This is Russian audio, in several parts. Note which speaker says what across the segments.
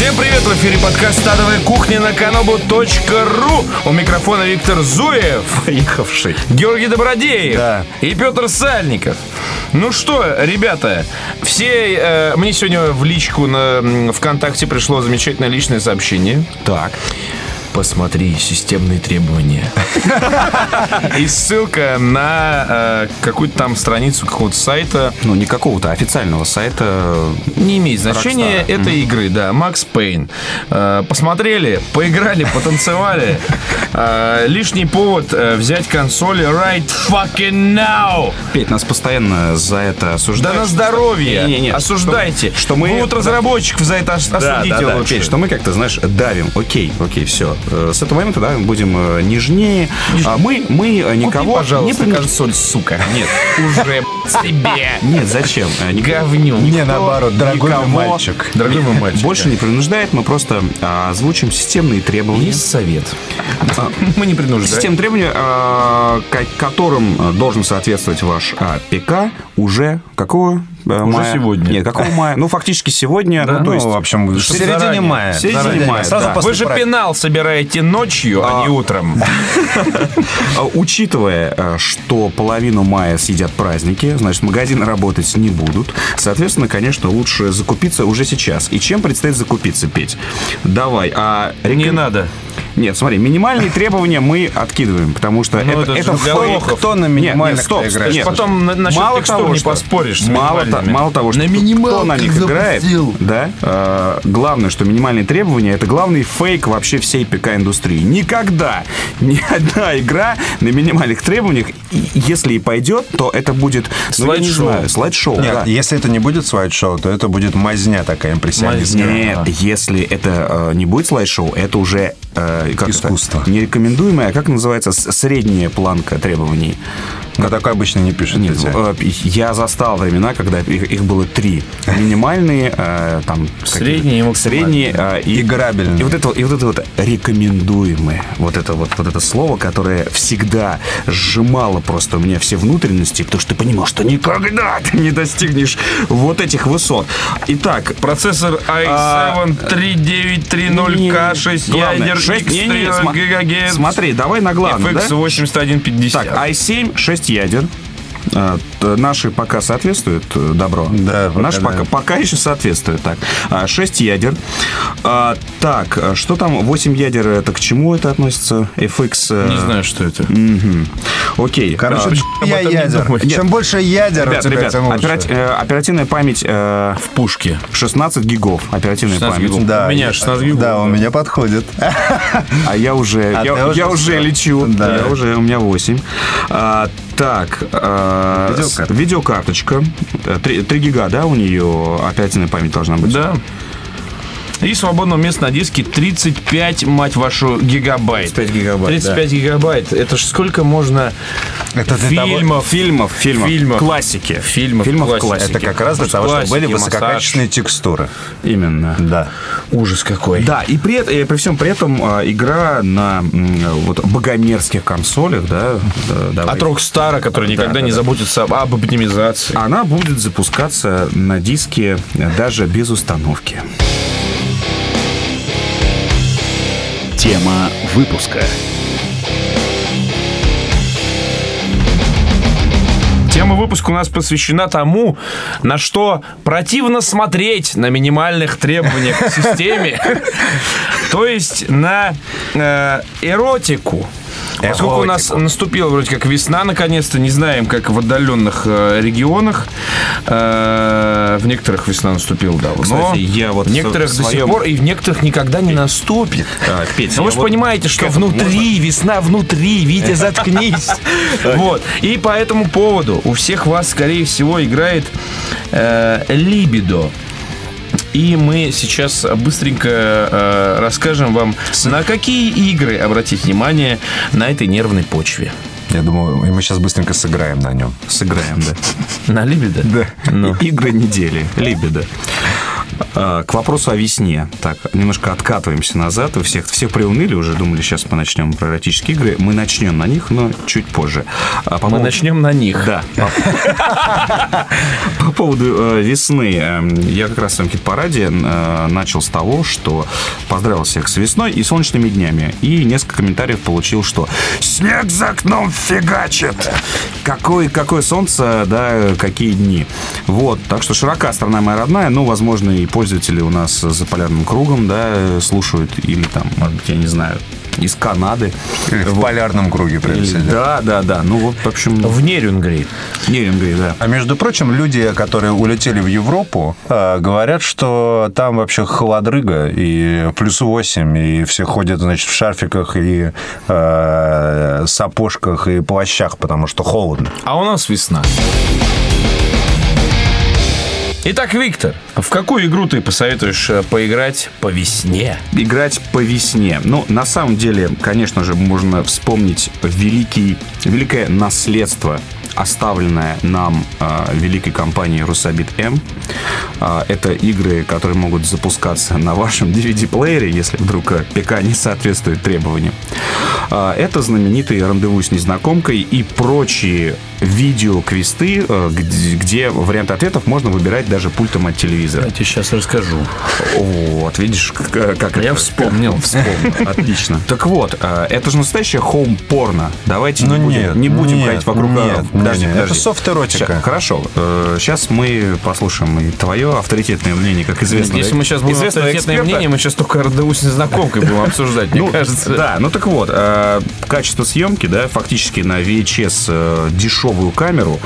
Speaker 1: Всем привет, в эфире подкаст «Стадовая кухня» на kanobu.ru. У микрофона Виктор Зуев,
Speaker 2: поехавший,
Speaker 1: Георгий Добродеев,
Speaker 2: да,
Speaker 1: и Петр Сальников. Ну что, ребята, мне сегодня в личку на ВКонтакте пришло замечательное личное сообщение.
Speaker 2: Так.
Speaker 1: Посмотри системные требования. И ссылка на какую-то там страницу какого-то сайта.
Speaker 2: Ну, не какого-то, официального сайта.
Speaker 1: Не имеет значения этой игры, да, Max Payne. Посмотрели, поиграли, потанцевали. Лишний повод взять консоли right fucking now.
Speaker 2: Петь, нас постоянно за это осуждают.
Speaker 1: Да на здоровье.
Speaker 2: Не.
Speaker 1: Осуждайте.
Speaker 2: Что мы...
Speaker 1: Вот разработчиков за это осудите лучше.
Speaker 2: Петь, что мы как-то, знаешь, давим. Окей, все. С этого момента, да, будем нежнее. Мы никого...
Speaker 1: Купи, пожалуйста, консоль, сука.
Speaker 2: Нет.
Speaker 1: Уже себе.
Speaker 2: Нет, зачем?
Speaker 1: Говнюк.
Speaker 3: Не, наоборот, дорогой мой мальчик.
Speaker 1: Дорогой мой мальчик.
Speaker 2: Больше не принуждает, мы просто озвучим системные требования.
Speaker 1: Есть совет. Мы не принуждаем.
Speaker 2: Системные требования, которым должен соответствовать ваш ПК уже какого мая?
Speaker 1: Сегодня.
Speaker 2: Нет, какого мая? Ну, фактически сегодня.
Speaker 1: Да,
Speaker 2: то есть,
Speaker 3: в общем, в середине мая.
Speaker 2: В середине мая,
Speaker 3: сразу
Speaker 2: да.
Speaker 3: после
Speaker 1: Вы же
Speaker 3: праздника.
Speaker 1: пенал собираете ночью, а не утром.
Speaker 2: Учитывая, что половину мая съедят праздники, значит, магазины работать не будут. Соответственно, конечно, лучше закупиться уже сейчас. И чем предстоит закупиться, Петь? Давай.
Speaker 1: Не надо.
Speaker 2: Нет, смотри, минимальные требования мы откидываем, потому что это
Speaker 3: Кто на минимальных играет?
Speaker 2: Нет,
Speaker 1: Потом насчет
Speaker 2: мало
Speaker 1: текстур
Speaker 2: того,
Speaker 1: не
Speaker 2: что-
Speaker 1: поспоришь с
Speaker 2: Мало того, что кто на них играет, да, главное, что минимальные требования — это главный фейк вообще всей ПК-индустрии. Никогда ни одна игра на минимальных требованиях, если и пойдет, то это будет, слайд-шоу.
Speaker 3: Нет,
Speaker 2: да.
Speaker 3: если это не будет слайд-шоу, то это будет мазня такая импрессионистская.
Speaker 2: Нет, если это не будет слайд-шоу, это уже
Speaker 3: искусство.
Speaker 2: Не рекомендуемое, а как называется, средняя планка требований.
Speaker 3: Но такое обычно не пишут.
Speaker 2: Нет, я застал времена, когда их было 3. Минимальные, там...
Speaker 1: Средние и
Speaker 2: средние и
Speaker 3: играбельные.
Speaker 2: И вот это рекомендуемые. Вот это слово, которое всегда сжимало просто у меня все внутренности, потому что ты понимал, что никогда ты не достигнешь вот этих высот. Итак,
Speaker 1: процессор i7 3930K, 6 ядер, X3 ГГц.
Speaker 2: Смотри, давай на главное,
Speaker 1: FX 8150.
Speaker 2: Так, i7, 6 ядер. Наши пока соответствуют, добро?
Speaker 3: Да,
Speaker 2: наши пока еще соответствуют. Так, 6 ядер. Так, что там? 8 ядер, это к чему это относится? FX...
Speaker 1: Не знаю, что это.
Speaker 2: Окей.
Speaker 3: Короче, ядер. Чем больше ядер,
Speaker 2: Ребят,
Speaker 3: тем лучше.
Speaker 2: оперативная память
Speaker 1: В пушке.
Speaker 2: 16 гигов. Оперативная
Speaker 1: 16
Speaker 2: память.
Speaker 1: гигов.
Speaker 3: Да,
Speaker 1: У меня 16 гигов.
Speaker 3: Да, у меня подходит.
Speaker 2: А я уже лечу.
Speaker 3: Да.
Speaker 2: У меня 8. Так, видеокарточка. 3 гига, да, у нее оперативная память должна быть?
Speaker 1: Да. И свободного места на диске 35, мать вашу, гигабайт.
Speaker 2: 35 гигабайт,
Speaker 1: 35 гигабайт. Это ж сколько можно
Speaker 3: Это для того-
Speaker 2: Фильмов. Классики.
Speaker 1: Фильмов классики.
Speaker 3: Это как раз для того, чтобы были
Speaker 1: Классики,
Speaker 3: высококачественные текстуры.
Speaker 2: Именно.
Speaker 3: Да.
Speaker 1: Ужас какой.
Speaker 2: Да, и при всем при этом игра на вот богомерзких консолях, да,
Speaker 1: От Rockstar, который никогда не заботится об оптимизации.
Speaker 2: она будет запускаться на диске даже без установки.
Speaker 4: Тема выпуска.
Speaker 1: Тема выпуска у нас посвящена тому, на что противно смотреть на минимальных требованиях к системе. То есть на эротику. Поскольку у нас наступила вроде как весна, наконец-то, не знаем, как в отдаленных регионах. В некоторых весна наступила давно.
Speaker 2: Кстати, я вот
Speaker 1: в некоторых до сих пор, и в некоторых никогда не наступит.
Speaker 2: Петя,
Speaker 1: Но вы же понимаете, что внутри, весна внутри, Витя, заткнись. Вот. И по этому поводу у всех вас, скорее всего, играет либидо. И мы сейчас быстренько расскажем вам, на какие игры обратить внимание на этой нервной почве.
Speaker 3: Я думаю, и мы сейчас быстренько сыграем на нем.
Speaker 2: Сыграем, да.
Speaker 1: На либидо?
Speaker 3: Да.
Speaker 1: Ну.
Speaker 2: Игры недели. Либидо. К вопросу о весне. Так, немножко откатываемся назад. Вы всех приуныли уже, думали, сейчас мы начнем про эротические игры. Мы начнем на них, но чуть позже.
Speaker 1: Мы начнем на них.
Speaker 2: Да. По поводу весны. Я как раз в своем хит-параде начал с того, что поздравил всех с весной и солнечными днями. И несколько комментариев получил, что снег за окном фигачит. Какое солнце, да, какие дни. Вот, так что широка страна моя родная. Ну, возможно, и пользователи у нас за полярным кругом, да, слушают. Или там, может быть, я не знаю, из Канады.
Speaker 3: В полярном круге, прежде всего.
Speaker 2: Да. Ну, вот, в общем...
Speaker 1: В Нерюнгри, да.
Speaker 3: А между прочим, люди, которые улетели в Европу, говорят, что там вообще холодрыга, и плюс 8, и все ходят, значит, в шарфиках, и сапожках, и плащах, потому что холодно.
Speaker 1: А у нас весна. Итак, Виктор, в какую игру ты посоветуешь поиграть по весне?
Speaker 2: Играть по весне. Ну, на самом деле, конечно же, можно вспомнить великое наследство, оставленное нам великой компанией Rusabit-M. Это игры, которые могут запускаться на вашем DVD-плеере, если вдруг ПК не соответствует требованиям. Это знаменитые «Рандеву с незнакомкой» и прочие видеоквесты, где варианты ответов можно выбирать даже пультом от телевизора.
Speaker 1: Я тебе сейчас расскажу.
Speaker 2: Вот, видишь, как
Speaker 1: я вспомнил.
Speaker 2: Отлично. Так вот, это же настоящее хоум-порно. Давайте не будем ходить вокруг...
Speaker 3: Подожди. Это софт-эротика.
Speaker 2: Хорошо. Сейчас мы послушаем и твое авторитетное мнение, как известно.
Speaker 1: Если мы сейчас будем авторитетное мнение, мы сейчас только «Рандеву с незнакомкой» будем обсуждать, мне кажется.
Speaker 2: Да, ну так вот, качество съемки, да, фактически на VHS дешевую камеру.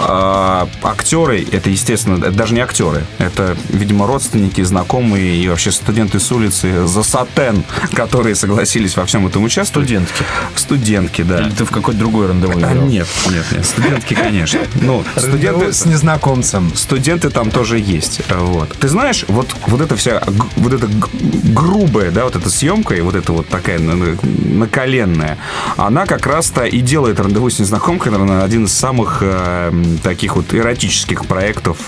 Speaker 2: Актеры, это, естественно, это даже не актеры, это, видимо, родственники, знакомые и вообще студенты с улицы за сатен, которые согласились во всем этом участвовать. Студентки, да.
Speaker 1: Или ты в какой-то другой рандеву играл?
Speaker 2: Нет, студентки, конечно. Ну, студенты
Speaker 3: с незнакомцем.
Speaker 2: Студенты там тоже есть. Вот. Ты знаешь, вот эта вся, вот эта грубая, да, вот эта съемка и вот эта вот такая наколенная, она как раз-то и делает «Рандеву с незнакомкой», наверное, один из самых таких вот эротических проектов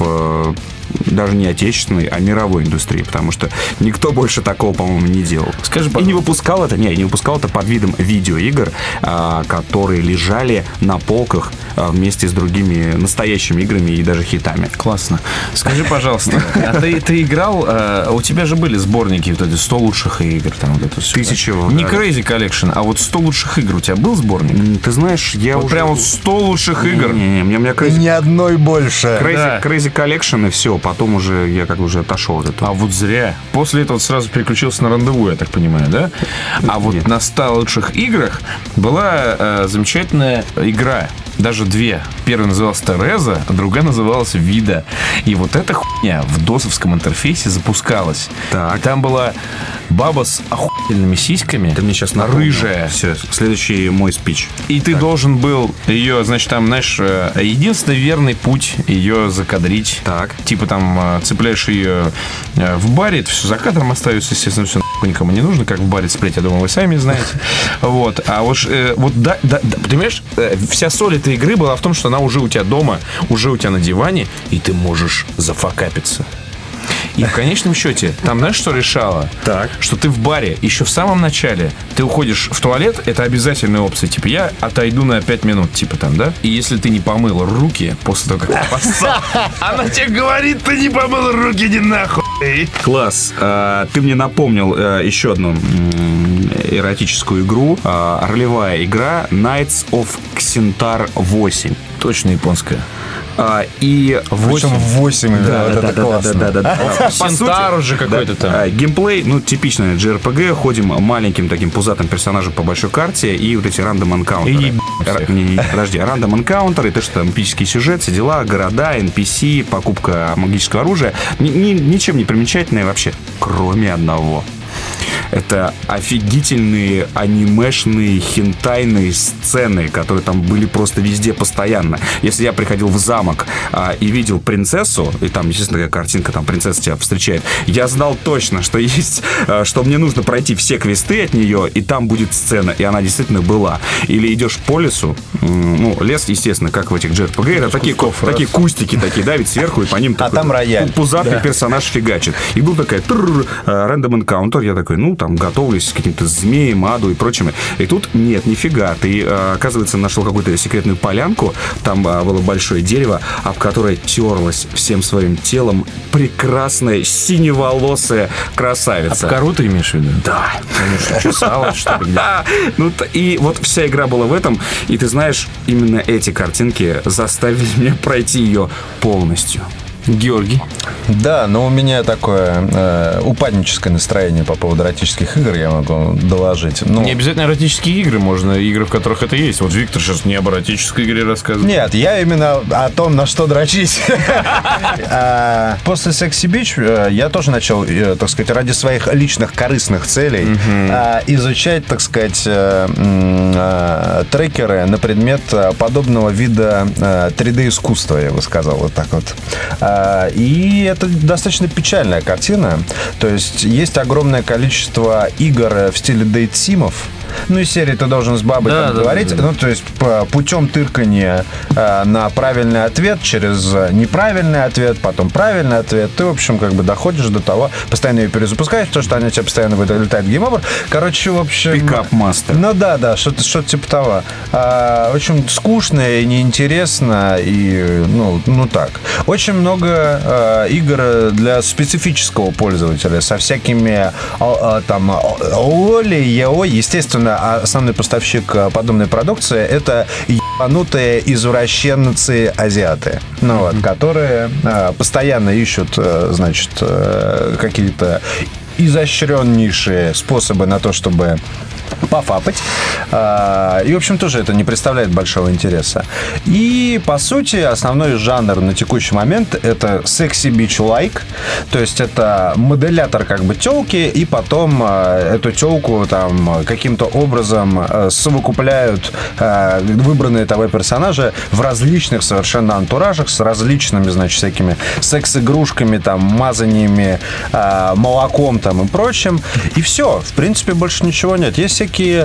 Speaker 2: даже не отечественной, а мировой индустрии, потому что никто больше такого, по-моему, не делал.
Speaker 1: Скажи,
Speaker 2: и не выпускал это под видом видеоигр, которые лежали на полках вместе с другими настоящими играми и даже хитами.
Speaker 1: Классно. Скажи, пожалуйста, а ты играл, у тебя же были сборники, вот эти 100 лучших игр, там вот это все. Не Crazy Collection, а вот 100 лучших игр. У тебя был сборник?
Speaker 2: Ты знаешь, я
Speaker 1: вот
Speaker 2: уже...
Speaker 1: прям вот 100 лучших игр.
Speaker 2: Не,
Speaker 3: Ни одной больше.
Speaker 2: Crazy Collection и все. Потом уже я как бы уже отошел от этого.
Speaker 1: А вот зря. После этого сразу переключился на «Рандеву», я так понимаю, да? А вот на 100 лучших играх была замечательная игра. Даже две. Первая называлась «Тереза», а другая называлась «Вида». И вот эта хуйня в досовском интерфейсе запускалась.
Speaker 2: Так.
Speaker 1: И там была баба с охуительными сиськами.
Speaker 2: Ты мне сейчас
Speaker 1: рыжая.
Speaker 2: Все, следующий мой спич.
Speaker 1: И ты должен был ее, значит, там, знаешь, единственный верный путь ее закадрить.
Speaker 2: Так.
Speaker 1: Типа там цепляешь ее в баре, это все за кадром остается, естественно, все никому не нужно, как в баре цеплять, я думаю, вы сами знаете. Вот. А вот да, понимаешь, вся соль этой игры была в том, что она уже у тебя дома, уже у тебя на диване, и ты можешь зафакапиться. И в конечном счете, там знаешь, что решало?
Speaker 2: Так.
Speaker 1: Что ты в баре, еще в самом начале, ты уходишь в туалет, это обязательная опция. Типа, я отойду на 5 минут, типа там, да? И если ты не помыл руки после того, как ты поссал, она тебе говорит, ты не помыл руки, иди нахуй.
Speaker 2: Класс. Ты мне напомнил еще одну эротическую игру. Ролевая игра Knights of Xentar 8.
Speaker 1: Точно японская.
Speaker 2: И
Speaker 3: 8 игра, это классно.
Speaker 1: Да. Сентар уже какой-то там.
Speaker 2: Геймплей, ну, типичный JRPG. Ходим маленьким таким пузатым персонажем по большой карте и вот эти рандом-энкаунтеры. Подожди, рандом-энкаунтеры, то, что там эпический сюжет, все дела, города, NPC, покупка магического оружия. Ничем не примечательное вообще, кроме одного. Это офигительные анимешные, хентайные сцены, которые там были просто везде постоянно. Если я приходил в замок и видел принцессу, и там, естественно, такая картинка, там принцесса тебя встречает, я знал точно, что есть, что мне нужно пройти все квесты от нее, и там будет сцена, и она действительно была. Или идешь по лесу, ну, лес, естественно, как в этих JRPG, это такие кустики такие, да, ведь сверху, и по ним такой
Speaker 3: там рояль.
Speaker 2: Пузатый персонаж фигачит. И был такая рандом энкаунтер, я такой, ну, там, готовлюсь к каким-то змеям, аду и прочими. И тут нет, нифига. Ты, оказывается, нашел какую-то секретную полянку, там было большое дерево, об которое терлась всем своим телом прекрасная синеволосая красавица.
Speaker 1: Обкору ты имеешь в виду?
Speaker 2: Да.
Speaker 1: Чесалась, что ли?
Speaker 2: Ну, и вот вся игра была в этом, и ты знаешь, именно эти картинки заставили меня пройти ее полностью. Георгий?
Speaker 3: Да, но у меня такое упадническое настроение по поводу эротических игр, я могу доложить. Ну,
Speaker 1: не обязательно эротические игры, можно игры, в которых это есть. Вот Виктор сейчас не об эротической игре рассказывает.
Speaker 3: Нет, я именно о том, на что дрочить. После Sexy Beach я тоже начал, так сказать, ради своих личных корыстных целей изучать, так сказать, трекеры на предмет подобного вида 3D-искусства, я бы сказал, вот так вот. И это достаточно печальная картина. То есть огромное количество игр в стиле дейт-симов. Ну, из серии ты должен с бабой говорить. Да. Ну, то есть путем тыркания на правильный ответ, через неправильный ответ, потом правильный ответ. Ты, в общем, как бы доходишь до того, постоянно ее перезапускаешь, потому что они тебя постоянно вылетает гейм-овер. Короче, в общем...
Speaker 2: Пикап-мастер.
Speaker 3: Ну, да, что-то типа того. В общем, скучно и неинтересно, и, ну так. Очень много игр для специфического пользователя со всякими там лоли, ео, естественно, основной поставщик подобной продукции — это ебанутые извращенцы-азиаты, которые постоянно ищут, значит, какие-то изощреннейшие способы на то, чтобы пофапать. И, в общем, тоже это не представляет большого интереса. И, по сути, основной жанр на текущий момент — это Sexy Beach-like. То есть это моделятор как бы тёлки, и потом эту тёлку там каким-то образом совокупляют выбранные тобой персонажи в различных совершенно антуражах с различными, значит, всякими секс-игрушками, там, мазаниями, молоком там и прочим. И все. В принципе, больше ничего нет. Есть всякие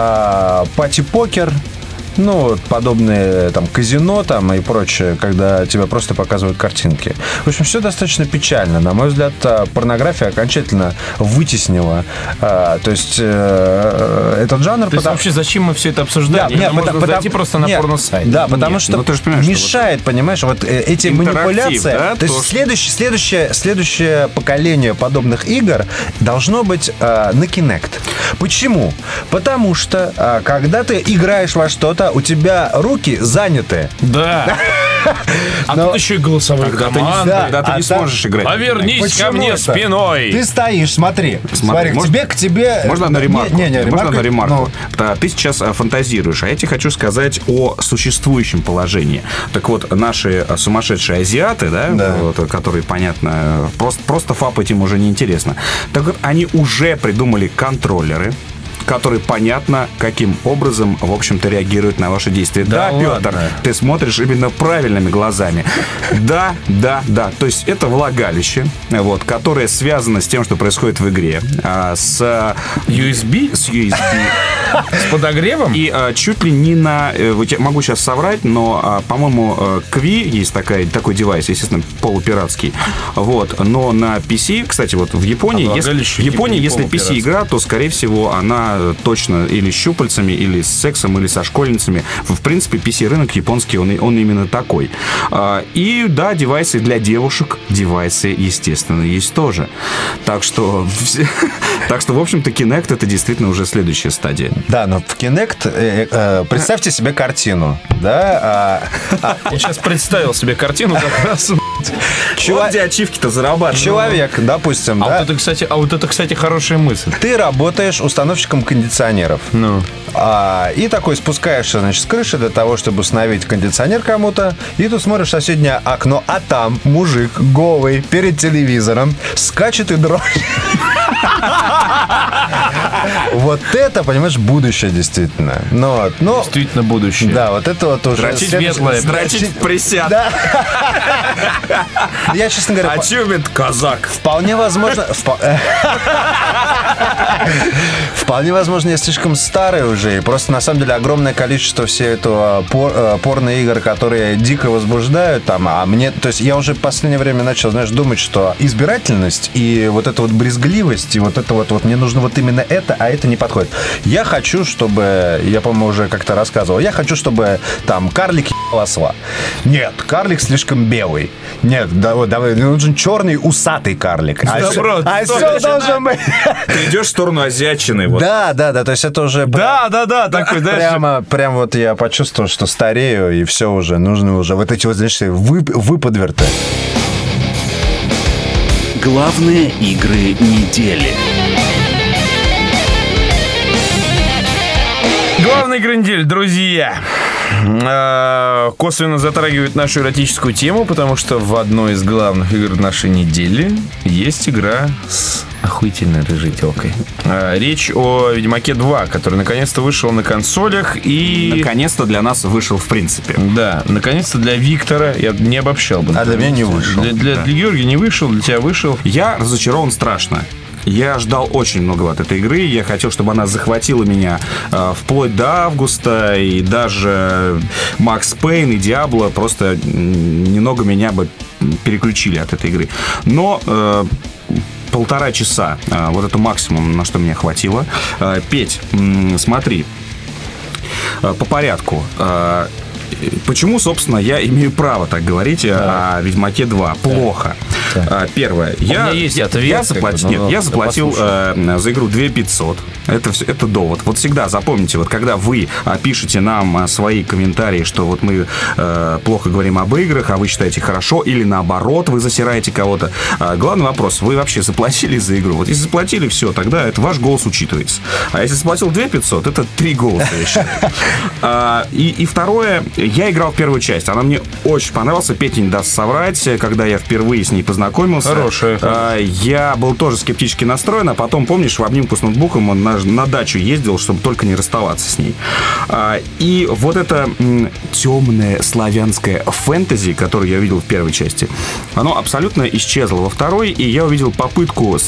Speaker 3: пати-покер, ну, подобные там казино там и прочее, когда тебе просто показывают картинки. В общем, все достаточно печально. На мой взгляд, порнография окончательно вытеснила. То есть этот жанр...
Speaker 1: То есть вообще зачем мы все это обсуждаем?
Speaker 3: Да,
Speaker 1: можно зайти просто на порно-сайт.
Speaker 3: Да, потому что мешает, понимаешь, вот эти манипуляции. Да? То есть следующее поколение подобных игр должно быть на Kinect. Почему? Потому что когда ты играешь во что-то, у тебя руки заняты.
Speaker 1: Да. А тут еще и голосовые команды.
Speaker 2: Когда ты не сможешь играть.
Speaker 1: Повернись ко мне спиной.
Speaker 3: Ты стоишь, смотри, к тебе...
Speaker 2: Можно одну ремарку? Можно одну ремарку? Ты сейчас фантазируешь, а я тебе хочу сказать о существующем положении. Так вот, наши сумасшедшие азиаты, да. Вот, которые, понятно, просто фапать им уже неинтересно. Так вот, они уже придумали контроллеры, которые понятно, каким образом, в общем-то, реагируют на ваши действия. Да, Петр, ты смотришь именно правильными глазами. Да. То есть это влагалище, вот, которое связано с тем, что происходит в игре. С
Speaker 1: USB?
Speaker 2: С USB.
Speaker 1: С подогревом?
Speaker 2: И чуть ли не на... Могу сейчас соврать, но, по-моему, Kvi есть такой девайс, естественно, полупиратский. Вот. Но на PC, кстати, вот в Японии, если PC-игра, то, скорее всего, она точно или с щупальцами, или с сексом, или со школьницами. В принципе, PC-рынок японский, он именно такой. И, да, девайсы для девушек, девайсы, естественно, есть тоже. Так что, в общем-то, Kinect — это действительно уже следующая стадия.
Speaker 3: Да, но в Kinect, представьте себе картину, да?
Speaker 1: Я сейчас представил себе картину как раз.
Speaker 2: Вот где ачивки-то зарабатывают.
Speaker 3: Человек, допустим, да?
Speaker 1: Вот это, кстати, хорошая мысль.
Speaker 3: Ты работаешь установщиком кондиционеров. И такой спускаешься, значит, с крыши для того, чтобы установить кондиционер кому-то. И тут смотришь в соседнее окно, а там мужик голый перед телевизором скачет и дрочит. Вот это, понимаешь, будущее действительно.
Speaker 1: Действительно будущее.
Speaker 3: Да, вот это вот уже...
Speaker 2: Дрочить присяд.
Speaker 3: Да. Я, честно говоря...
Speaker 2: Ачивмент казак.
Speaker 3: Вполне возможно... Вполне возможно, я слишком старый уже. И просто, на самом деле, огромное количество всей этого порно-игр, которые дико возбуждают там. А мне... То есть я уже в последнее время начал, знаешь, думать, что избирательность и вот эта вот брезгливость, и вот это вот мне нужно вот именно это, а это не подходит. Я хочу, чтобы... Я, по-моему, уже как-то рассказывал. Я хочу, чтобы там карлик ебал осла. Нет, карлик слишком белый. Нет, давай, нужен черный усатый карлик. А все должен быть...
Speaker 2: Ты идешь в сторону азиатчины. Вот.
Speaker 3: Да, то есть это уже...
Speaker 1: Да, такой,
Speaker 3: знаешь... Прям вот я почувствовал, что старею, и все уже, нужно уже вот эти вот, знаешь, выподверты.
Speaker 4: Главные игры недели.
Speaker 1: Главная игра недели, друзья, косвенно затрагивает нашу эротическую тему, потому что в одной из главных игр нашей недели есть игра с охуительной рыжей телкой. Речь о Ведьмаке 2, который наконец-то вышел на консолях и...
Speaker 2: Наконец-то для нас вышел в принципе.
Speaker 1: Да, наконец-то для Виктора, я не обобщал бы.
Speaker 3: А для меня не вышел.
Speaker 1: Для Георгия не вышел, для тебя вышел.
Speaker 2: Я разочарован страшно. Я ждал очень многого от этой игры. Я хотел, чтобы она захватила меня вплоть до августа. И даже Макс Пейн и Диабло просто немного меня бы переключили от этой игры. Но... 1,5 часа. Вот это максимум, на что мне хватило. Петь, смотри, по порядку. Почему, собственно, я имею право так говорить о Ведьмаке 2? Плохо. Первое. Я заплатил за игру 2500. Это довод. Вот всегда запомните, вот когда вы пишете нам свои комментарии, что вот мы плохо говорим об играх, а вы считаете хорошо, или наоборот, вы засираете кого-то. Главный вопрос, вы вообще заплатили за игру? Вот если заплатили, все, тогда это ваш голос учитывается. А если заплатил 2500, это 3 голоса, я считаю. И второе, я играл в первую часть. Она мне очень понравилась. Петя не даст соврать. Когда я впервые с ней познакомился, я был тоже скептически настроен, а потом, помнишь, в обнимку с ноутбуком он на дачу ездил, чтобы только не расставаться с ней. И вот это темное славянское фэнтези, которое я видел в первой части, оно абсолютно исчезло во второй, и я увидел попытку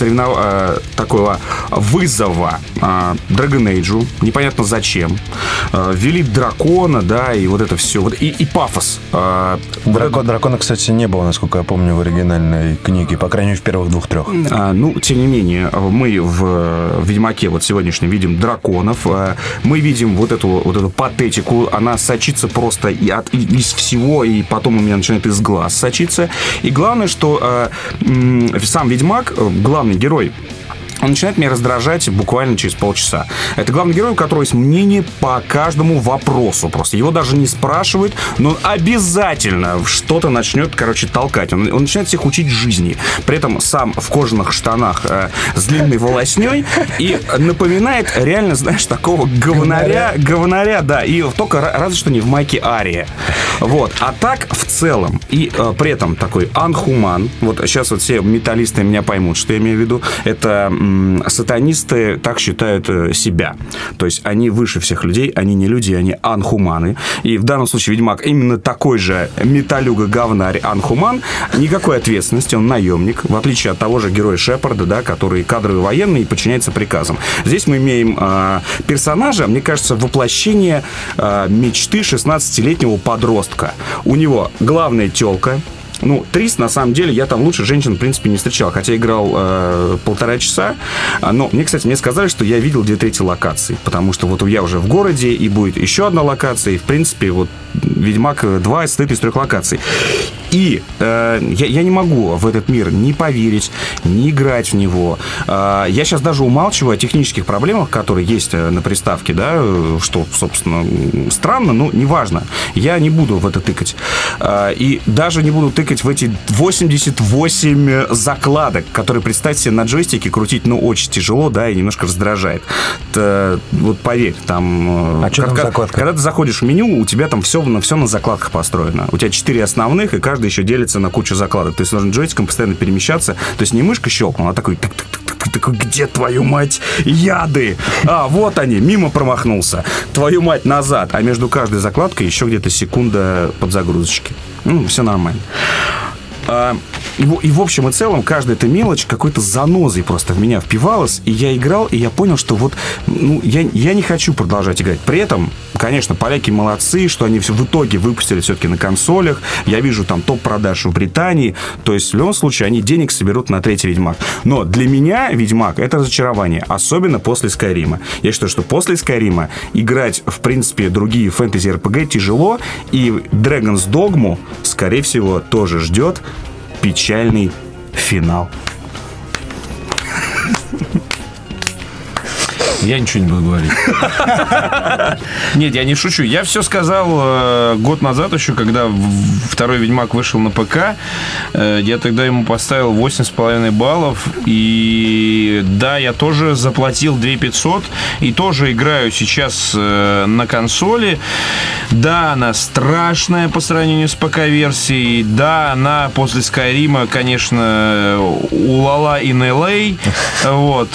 Speaker 2: такого вызова Dragon Age, непонятно зачем. Ввели дракона, да, и вот это все. И пафос.
Speaker 3: Дракона, кстати, не было, насколько я помню, в оригинальной книге, по крайней мере, в первых 2-3.
Speaker 2: Тем не менее, мы в Ведьмаке вот сегодняшнем видим драконов. Мы видим вот эту патетику. Она сочится просто из всего, и потом у меня начинает из глаз сочиться. И главное, что сам Ведьмак, главный герой, он начинает меня раздражать буквально через полчаса. Это главный герой, у которого есть мнение по каждому вопросу. Просто его даже не спрашивают, но он обязательно что-то начнет, толкать. Он начинает всех учить жизни. При этом сам в кожаных штанах с длинной волосней и напоминает реально, знаешь, такого говнаря, да. И только разве что не в майке Ария. Вот. А так в целом. И при этом такой анхуман. Вот сейчас вот все металлисты меня поймут, что я имею в виду. Это... сатанисты так считают себя. То есть они выше всех людей, они не люди, они анхуманы. И в данном случае Ведьмак именно такой же металюга-говнарь анхуман. Никакой ответственности, он наемник, в отличие от того же героя Шепарда, да, который кадровый военный и подчиняется приказам. Здесь мы имеем персонажа, мне кажется, воплощение мечты 16-летнего подростка. У него главная тёлка. Трис, на самом деле, я там лучше женщин, в принципе, не встречал. Хотя играл 1,5 часа. Но мне сказали, что я видел 2/3 локаций. Потому что вот я уже в городе, и будет еще одна локация. И, в принципе, вот Ведьмак 2 состоит из 3 локаций. И я не могу в этот мир ни поверить, ни играть в него. Я сейчас даже умалчиваю о технических проблемах, которые есть на приставке, да, что, собственно, странно, но неважно. Я не буду в это тыкать. И даже не буду тыкать в эти 88 закладок, которые, представьте себе, на джойстике крутить, очень тяжело, да, и немножко раздражает. Вот поверь, там...
Speaker 3: А что там закладка?
Speaker 2: Когда ты заходишь в меню, у тебя там все на закладках построено. У тебя 4 основных, и каждый еще делится на кучу закладок. То есть нужно джойстиком постоянно перемещаться. То есть не мышка щелкнула, а такой... такой, где, твою мать, яды? А, вот они, мимо промахнулся. Твою мать, назад. А между каждой закладкой еще где-то секунда подзагрузочки. Все нормально. И в общем и целом каждая эта мелочь какой-то занозой просто в меня впивалась, и я играл, и я понял, что вот я не хочу продолжать играть. При этом, конечно, поляки молодцы, что они в итоге выпустили все-таки на консолях. Я вижу там топ-продаж в Британии. То есть в любом случае они денег соберут на третий Ведьмак. Но для меня Ведьмак — это разочарование, особенно после Скайрима. Я считаю, что после Скайрима играть, в принципе, другие фэнтези-РПГ тяжело, и Dragon's Dogma, скорее всего, тоже ждет печальный финал.
Speaker 1: Я ничего не буду говорить. Нет, я не шучу. Я все сказал год назад еще, когда второй Ведьмак вышел на ПК. Я тогда ему поставил 8,5 баллов. И да, я тоже заплатил 2500. И тоже играю сейчас на консоли. Да, она страшная по сравнению с ПК-версией. Да, она после Скайрима, конечно, улала in LA. Вот.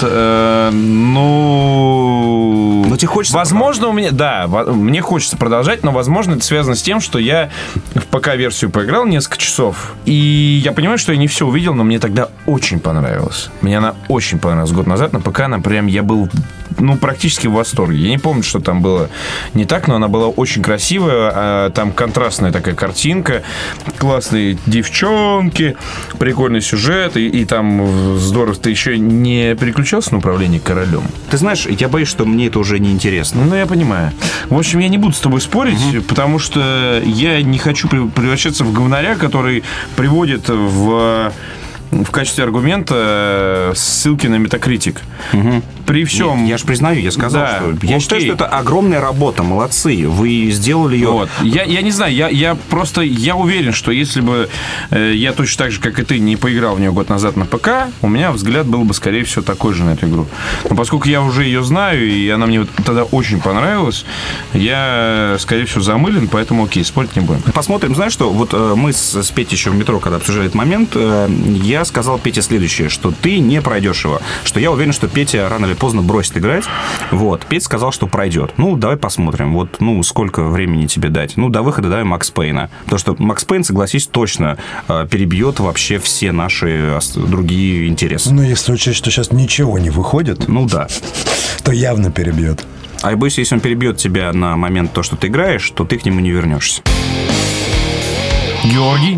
Speaker 2: Но тебе хочется...
Speaker 1: Возможно, мне хочется продолжать, но, возможно, это связано с тем, что я в ПК-версию поиграл несколько часов, и я понимаю, что я не все увидел, но мне тогда очень понравилось. Мне она очень понравилась год назад на ПК, я был, практически в восторге. Я не помню, что там было не так, но она была очень красивая, там контрастная такая картинка, классные девчонки, прикольный сюжет, и там здорово. Ты еще не переключался на управление королем?
Speaker 2: Ты знаешь, я боюсь, что мне это уже не интересно.
Speaker 1: Я понимаю. В общем, я не буду с тобой спорить, потому что я не хочу превращаться в говнаря, который приводит в качестве аргумента ссылки на Metacritic. При всем...
Speaker 2: Нет, я же признаю, я сказал, что... Я считаю, что это огромная работа, молодцы. Вы сделали ее...
Speaker 1: Вот. Я не знаю, я уверен, что если бы я точно так же, как и ты, не поиграл в нее год назад на ПК, у меня взгляд был бы, скорее всего, такой же на эту игру. Но поскольку я уже ее знаю, и она мне тогда очень понравилась, я, скорее всего, замылен, поэтому окей, спорить не будем.
Speaker 2: Посмотрим, знаешь что? Вот мы с Петей еще в метро, когда обсуждали этот момент, я сказал Пете следующее, что ты не пройдешь его. Что я уверен, что Петя рано или поздно бросит играть. Вот. Петя сказал, что пройдет. Давай посмотрим. Вот, сколько времени тебе дать? До выхода давай Макс Пейна. Потому что Макс Пейн, согласись, точно перебьет вообще все наши другие интересы.
Speaker 3: Если учесть, что сейчас ничего не выходит,
Speaker 2: да,
Speaker 3: то явно перебьет.
Speaker 2: А я боюсь, если он перебьет тебя на момент то, что ты играешь, то ты к нему не вернешься.
Speaker 1: Георгий?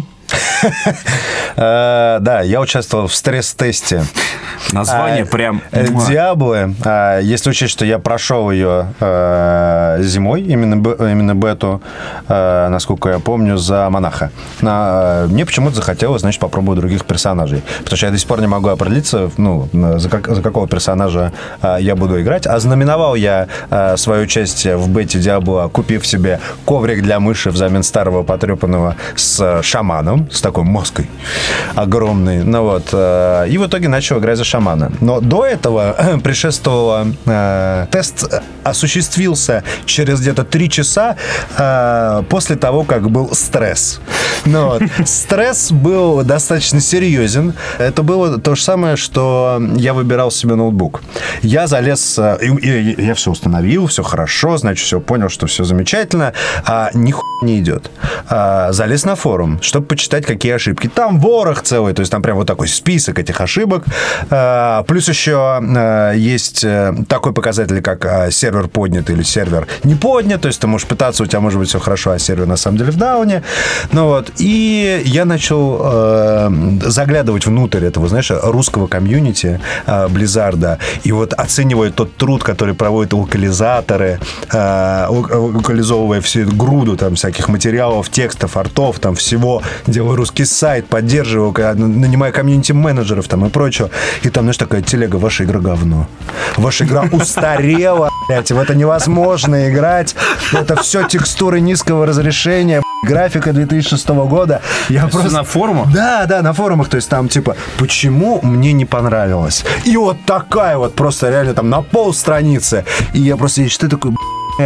Speaker 3: Да, я участвовал в стресс-тесте.
Speaker 2: Название прям...
Speaker 3: Диаблы. Если учесть, что я прошел ее зимой, именно бету, насколько я помню, за монаха. Мне почему-то захотелось, попробовать других персонажей. Потому что я до сих пор не могу определиться, за какого персонажа я буду играть. Ознаменовал я свое участие в бете Диабло, купив себе коврик для мыши взамен старого потрепанного с шаманом, с такой мозгой огромной. И в итоге начал играть за шамана. Но до этого предшествовало... тест осуществился через где-то 3 часа после того, как был стресс. Стресс был достаточно серьезен. Это было то же самое, что я выбирал себе ноутбук. Я залез... Я все установил, все хорошо, значит, все понял, что все замечательно. Нихуя не идет. Залез на форум, чтобы почитать, какие ошибки. Там ворох целый, то есть там прям вот такой список этих ошибок. Плюс еще есть такой показатель, как сервер поднят или сервер не поднят. То есть ты можешь пытаться, у тебя может быть все хорошо, а сервер на самом деле в дауне. И я начал заглядывать внутрь этого, русского комьюнити Blizzard. И оценивая тот труд, который проводят локализаторы, локализовывая всю эту груду там всяких материалов, текстов, артов, там всего, делаю русский сайт, поддерживаю, нанимаю комьюнити-менеджеров там и прочего. И там, такая телега: ваша игра говно. Ваша игра устарела, блядь, в это невозможно играть. Это все текстуры низкого разрешения, графика 2006 года. Я просто...
Speaker 1: На форумах?
Speaker 3: Да, на форумах. То есть там почему мне не понравилось? И вот такая просто реально там на полстраницы. И я просто читаю такой, блядь,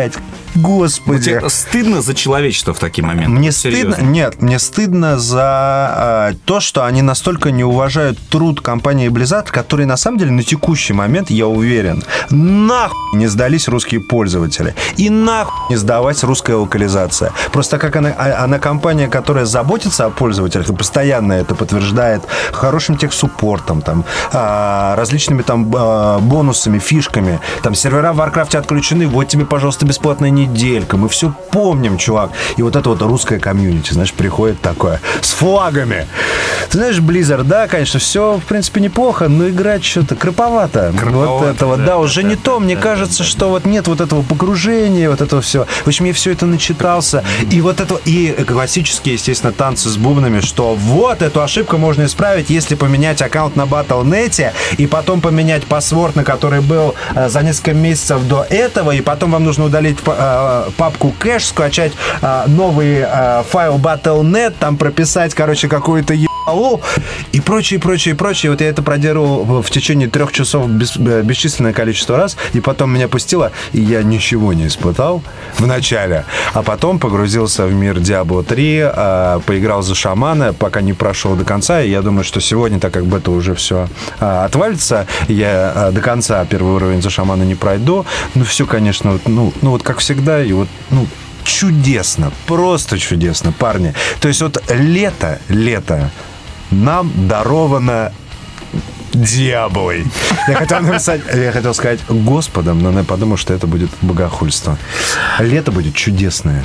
Speaker 3: Господи.
Speaker 2: Тебе стыдно за человечество в такие моменты?
Speaker 3: Мне стыдно, нет, мне стыдно за то, что они настолько не уважают труд компании Blizzard, которые на самом деле на текущий момент, я уверен, нахуй не сдались русские пользователи. И нахуй не сдавать русская локализация. Просто как она компания, которая заботится о пользователях и постоянно это подтверждает хорошим техсуппортом, там, различными там бонусами, фишками. Там сервера в Warcraft отключены, вот тебе, пожалуйста, бесплатная неделька. Мы все помним, чувак. И вот это вот русское комьюнити, знаешь, приходит такое с флагами. Ты знаешь, Blizzard, да, конечно, все, в принципе, неплохо, но играть что-то кроповато. Вот этого, да, уже не то. Мне кажется, что вот нет вот этого погружения, вот этого всего. В общем, я все это начитался. И вот это, и классические, естественно, танцы с бубнами, что вот эту ошибку можно исправить, если поменять аккаунт на Battle.net и потом поменять паспорт, на который был за несколько месяцев до этого, и потом вам нужно удалить папку кэш, скачать новый файл Battle.net, там прописать, короче, какую-то ебалу и прочее. Вот я это проделал в течение 3 часов бесчисленное количество раз, и потом меня пустило, и я ничего не испытал в начале, а потом погрузился в мир Diablo 3, поиграл за шамана, пока не прошел до конца, и я думаю, что сегодня, так как бета уже все отвалится, я до конца первый уровень за шамана не пройду, но все, конечно, вот как всегда, и вот, чудесно, просто чудесно, парни. То есть вот лето нам даровано дьяволой. Я хотел сказать Господом, но я подумал, что это будет богохульство. Лето будет чудесное.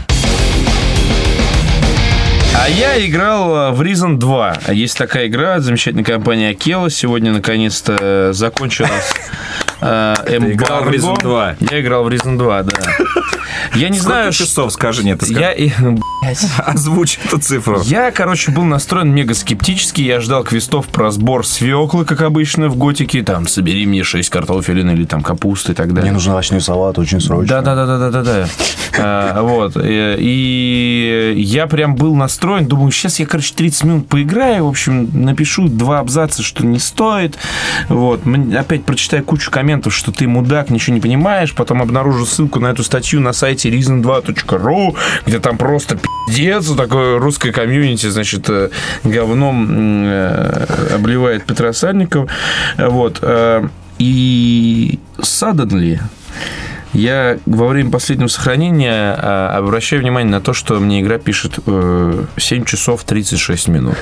Speaker 1: А я играл в Risen 2. Есть такая игра от замечательной компании Акела. Сегодня, наконец-то, закончилась
Speaker 2: играл в Risen 2.
Speaker 1: Я играл в Risen 2, да. Я не знаю...
Speaker 2: часов, скажи, нет, ты скажи. Озвучь эту цифру.
Speaker 1: Я, был настроен мега скептически. Я ждал квестов про сбор свеклы, как обычно в Готике. Там, собери мне 6 картофелин или там капусты и так далее.
Speaker 3: Мне нужен овощной салат очень срочно.
Speaker 1: Да. Вот. И я прям был настроен. Думаю, сейчас я, 30 минут поиграю. В общем, напишу 2 абзаца, что не стоит. Вот. Опять прочитаю кучу комментов, что ты мудак, ничего не понимаешь. Потом обнаружу ссылку на эту статью на сайте reason2.ru, где там просто пиздец, такое русское комьюнити, значит, говном обливает Петра Сальникова. Вот. И suddenly я во время последнего сохранения обращаю внимание на то, что мне игра пишет 7 часов 36 минут.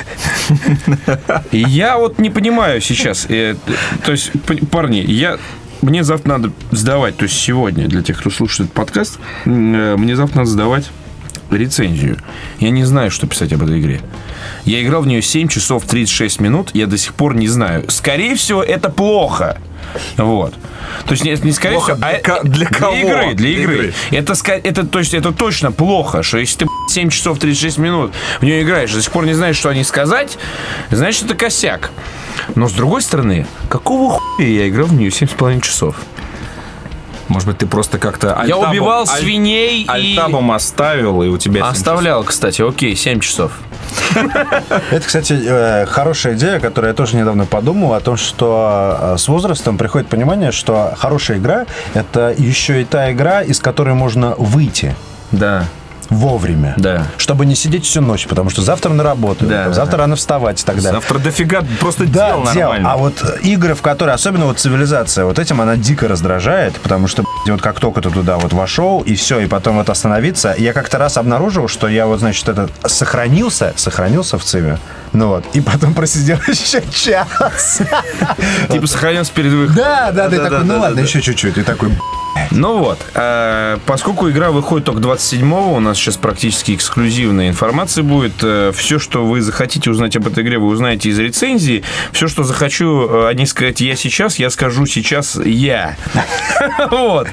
Speaker 1: И я вот не понимаю сейчас. То есть, парни, мне завтра надо сдавать, то есть сегодня, для тех, кто слушает этот подкаст, мне завтра надо сдавать рецензию. Я не знаю, что писать об этой игре. Я играл в нее 7 часов 36 минут, я до сих пор не знаю. Скорее всего, это плохо. Вот. То есть не скорее
Speaker 2: плохо
Speaker 1: всего,
Speaker 2: для кого?
Speaker 1: Для игры. Это точно плохо, что если ты 7 часов 36 минут в нее играешь, до сих пор не знаешь, что о ней сказать, значит, это косяк. Но с другой стороны, какого хуя я играл в нее 7,5 часов?
Speaker 2: Может быть, ты просто как-то...
Speaker 1: Я убивал свиней
Speaker 2: альтабом оставил, и у тебя...
Speaker 1: Оставлял, кстати, окей, 7 часов.
Speaker 3: Это, кстати, хорошая идея, которую я тоже недавно подумал, о том, что с возрастом приходит понимание, что хорошая игра — это еще и та игра, из которой можно выйти.
Speaker 1: Да.
Speaker 3: Вовремя.
Speaker 1: Да.
Speaker 3: Чтобы не сидеть всю ночь, потому что завтра на работу, завтра рано вставать и так далее.
Speaker 2: Завтра дофига просто дел нормально.
Speaker 3: А вот игры, в которые, особенно вот цивилизация, вот этим она дико раздражает, потому что вот как только ты туда вот вошел, и все, и потом вот остановиться. Я как-то раз обнаружил, что я вот, значит, сохранился в циве. Ну вот, и потом просидел еще час.
Speaker 1: Типа сохранился перед выходом.
Speaker 3: Да, ты такой, ну ладно, еще чуть-чуть. И такой...
Speaker 1: Ну вот, поскольку игра выходит только 27-го, у нас сейчас практически эксклюзивная информация будет. Все, что вы захотите узнать об этой игре, вы узнаете из рецензии. Все, что захочу о ней сказать я скажу сейчас я. Вот.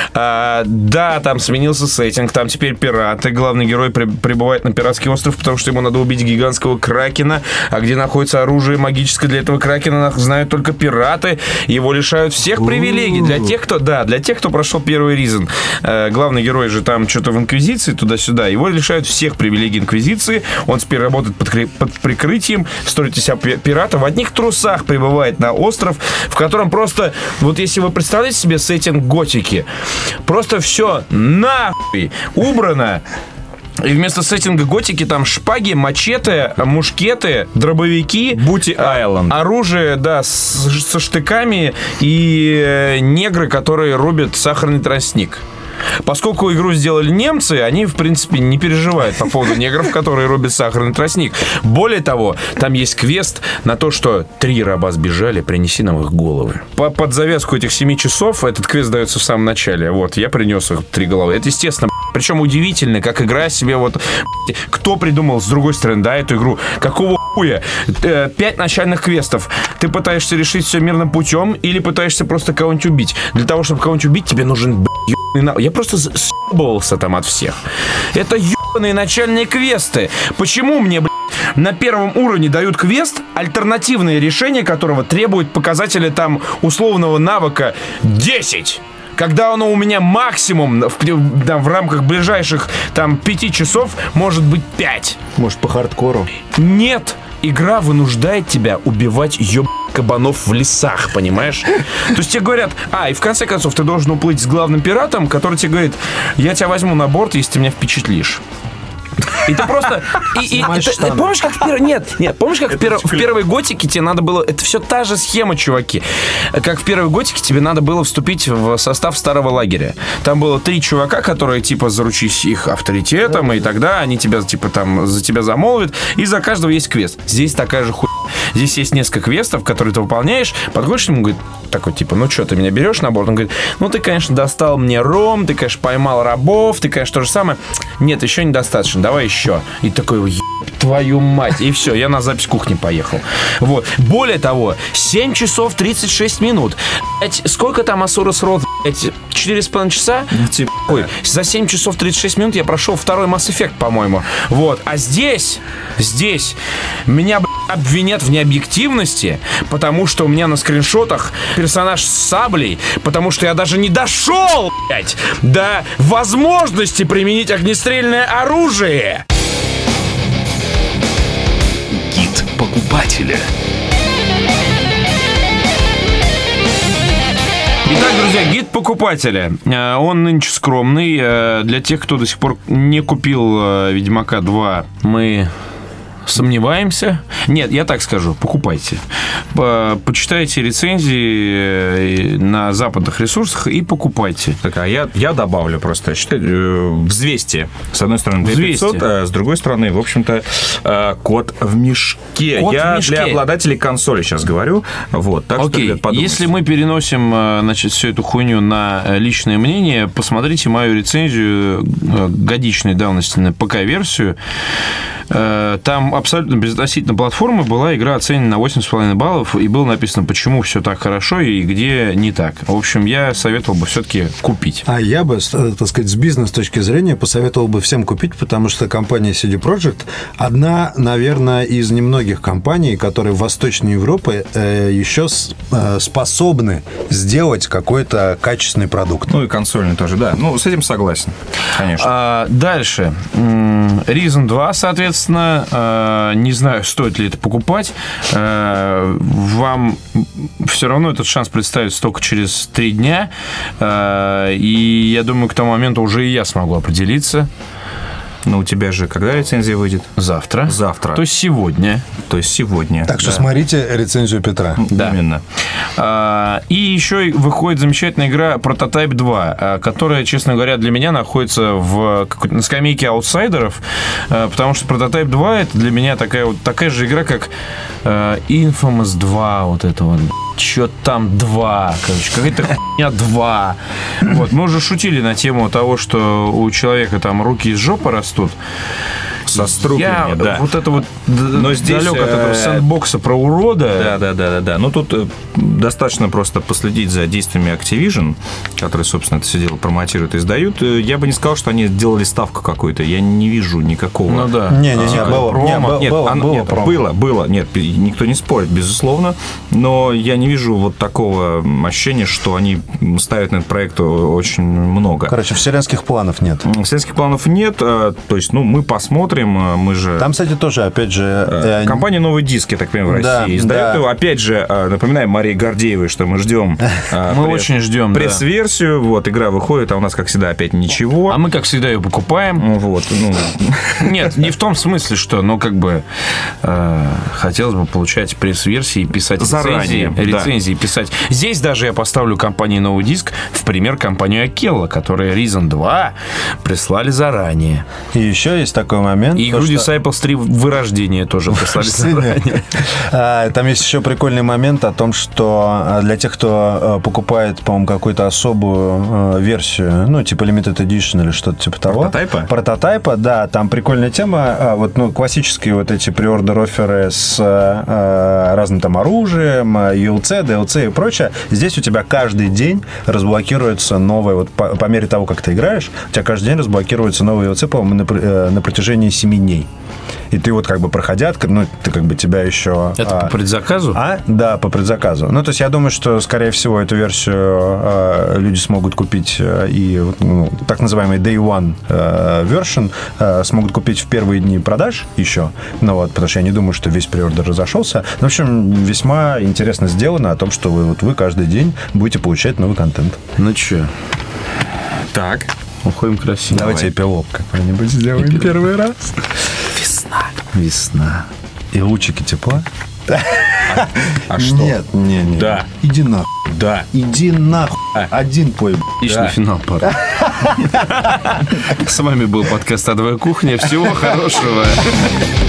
Speaker 1: Да, там сменился сеттинг, там теперь пираты. Главный герой прибывает на пиратский остров, потому что ему надо убить гигантского кракена. А где находится оружие магическое для этого кракена, знают только пираты. Его лишают всех привилегий. Для тех, кто прошел первый Risen. Главный герой же там что-то в Инквизиции, туда-сюда. Его лишают всех привилегий Инквизиции. Он теперь работает под прикрытием, строит из себя пирата. В одних трусах прибывает на остров, в котором просто... Вот если вы представляете себе сеттинг Готики, готики. Просто все нахуй убрано. И вместо сеттинга готики там шпаги, мачете, мушкеты, дробовики.
Speaker 2: Бути Айленд.
Speaker 1: Оружие, да, со штыками и негры, которые рубят сахарный тростник. Поскольку игру сделали немцы, они, в принципе, не переживают по поводу негров, которые рубят сахарный тростник. Более того, там есть квест на то, что 3 раба сбежали, принеси нам их головы. Под завязку этих 7 часов этот квест дается в самом начале. Вот, я принес их 3 головы. Это, естественно, причем удивительно, как игра себе вот... Кто придумал, с другой стороны, да, эту игру? Какого хуя? 5 начальных квестов. Ты пытаешься решить все мирным путем или пытаешься просто кого-нибудь убить? Для того, чтобы кого-нибудь убить, тебе нужен, Я просто съебывался там от всех. Это ебаные начальные квесты. Почему мне, на первом уровне дают квест, альтернативное решение которого требует показателя там условного навыка 10? Когда оно у меня максимум в рамках ближайших там 5 часов может быть 5.
Speaker 3: Может, по хардкору?
Speaker 1: Нет. Игра вынуждает тебя убивать кабанов в лесах, понимаешь? То есть тебе говорят, и в конце концов ты должен уплыть с главным пиратом, который тебе говорит, я тебя возьму на борт, если ты меня впечатлишь. И ты просто... Помнишь, как в первой... Нет, помнишь, как в первой готике тебе надо было... Это все та же схема, чуваки. Как в первой готике тебе надо было вступить в состав старого лагеря. Там было 3 чувака, которые, типа, заручись их авторитетом, и тогда они тебя, типа, там, за тебя замолвят, и за каждого есть квест. Здесь такая же хуйня. Здесь есть несколько квестов, которые ты выполняешь, подходишь к нему, говорит, такой, типа, ну что, ты меня берешь на борт? Он говорит, ну ты, конечно, достал мне ром, ты, конечно, поймал рабов, ты, конечно, то же самое. Нет, еще недостаточно, давай еще. И такой, твою мать. И все, я на запись кухни поехал. Вот. Более того, 7 часов 36 минут. Сколько там Асурус Род? 4,5 часа? Ой, за 7 часов 36 минут я прошел второй Mass Effect, по-моему. Вот. А здесь меня, обвинят в необъективности, потому что у меня на скриншотах персонаж с саблей, потому что я даже не дошел, до возможности применить огнестрельное оружие.
Speaker 4: Гид покупателя.
Speaker 1: Итак, друзья, гид покупателя. Он нынче скромный. Для тех, кто до сих пор не купил Ведьмака 2, мы... сомневаемся. Нет, я так скажу, покупайте. Почитайте рецензии на западных ресурсах и покупайте.
Speaker 2: Так, а я добавлю просто. Взвесьте. С одной стороны, 2500, а с другой стороны, в общем-то, кот в мешке. Для обладателей консоли сейчас говорю. Вот, так
Speaker 1: окей, что, если мы переносим, значит, всю эту хуйню на личное мнение, посмотрите мою рецензию годичной давности на ПК-версию. Там абсолютно безотносительно платформы была игра оценена на 8,5 баллов, и было написано, почему все так хорошо и где не так. В общем, я советовал бы все-таки купить.
Speaker 3: А я бы, так сказать, с бизнес точки зрения посоветовал бы всем купить, потому что компания CD Projekt одна, наверное, из немногих компаний, которые в Восточной Европе еще способны сделать какой-то качественный продукт.
Speaker 2: Ну и консольный тоже, да. Ну, с этим согласен, конечно.
Speaker 1: Дальше. Reason 2, соответственно, не знаю, стоит ли это покупать. Вам все равно этот шанс представится только через 3 дня. И я думаю, к тому моменту уже и я смогу определиться.
Speaker 2: Но у тебя же когда рецензия выйдет?
Speaker 1: Завтра.
Speaker 2: Завтра.
Speaker 1: То есть сегодня.
Speaker 3: Так что смотрите рецензию Петра.
Speaker 1: Да.
Speaker 2: Именно.
Speaker 1: И еще выходит замечательная игра Prototype 2, которая, честно говоря, для меня находится на скамейке аутсайдеров, потому что Prototype 2 это для меня такая же игра, как Infamous 2, вот это вот. Чё там 2, короче, какая-то хуйня 2. Вот, мы уже шутили на тему того, что у человека там руки из жопы растут.
Speaker 2: Со струпьями, да.
Speaker 1: Вот это вот, но здесь далек от этого сэндбокса про урода.
Speaker 2: Да. Ну, тут достаточно просто последить за действиями Activision, которые, собственно, это все дело промотируют и издают. Я бы не сказал, что они делали ставку какую-то. Я не вижу никакого.
Speaker 1: Ну, да.
Speaker 2: Было. Нет, никто не спорит, безусловно. Но я не вижу вот такого ощущения, что они ставят на этот проект очень много.
Speaker 3: Короче, вселенских планов нет.
Speaker 2: Вселенских планов нет. То есть, мы посмотрим. слушаем, мы же...
Speaker 3: Там, кстати, тоже, опять же...
Speaker 2: Компания «Новый диск», я так понимаю, в России издает его. Опять же, напоминаем Марии Гордеевой, что мы ждем...
Speaker 1: Мы очень ждем,
Speaker 2: пресс-версию. Вот, игра выходит, а у нас, как всегда, опять ничего.
Speaker 1: А мы, как всегда, ее покупаем.
Speaker 2: Вот,
Speaker 1: Нет, не в том смысле, что, как бы, хотелось бы получать пресс-версии и писать рецензии писать. Здесь даже я поставлю компании «Новый диск» в пример компанию «Акелла», которая Reason 2 прислали заранее.
Speaker 3: И еще есть такой момент.
Speaker 1: И игру Disciples 3 «Вырождение» тоже прислали заранее.
Speaker 3: Там есть еще прикольный момент о том, что для тех, кто покупает, по-моему, какую-то особую версию, типа Limited Edition или что-то типа того. Прототайпа, да, там прикольная тема. Классические вот эти приордер-офферы с разным там оружием, ULC, DLC и прочее. Здесь у тебя каждый день разблокируется новое, по мере того, как ты играешь, у тебя каждый день разблокируется новый ULC, по-моему, на протяжении 7 дней. И ты как бы проходя, ты как бы тебя еще...
Speaker 1: Это по предзаказу?
Speaker 3: Да, по предзаказу. То есть я думаю, что, скорее всего, эту версию люди смогут купить и так называемый Day One version смогут купить в первые дни продаж еще. Потому что я не думаю, что весь преордер разошелся. В общем, весьма интересно сделано о том, что вы каждый день будете получать новый контент.
Speaker 1: Че?
Speaker 2: Так.
Speaker 1: Уходим красиво.
Speaker 3: Давайте эпилог какой-нибудь сделаем первый раз. Весна. И лучики тепла.
Speaker 2: А что?
Speaker 3: Нет.
Speaker 2: Да.
Speaker 3: Иди нахуй.
Speaker 2: Да.
Speaker 3: Иди нахуй. Один пой.
Speaker 1: Отличный финал, пара. С вами был подкаст «Адовая кухня». Всего хорошего.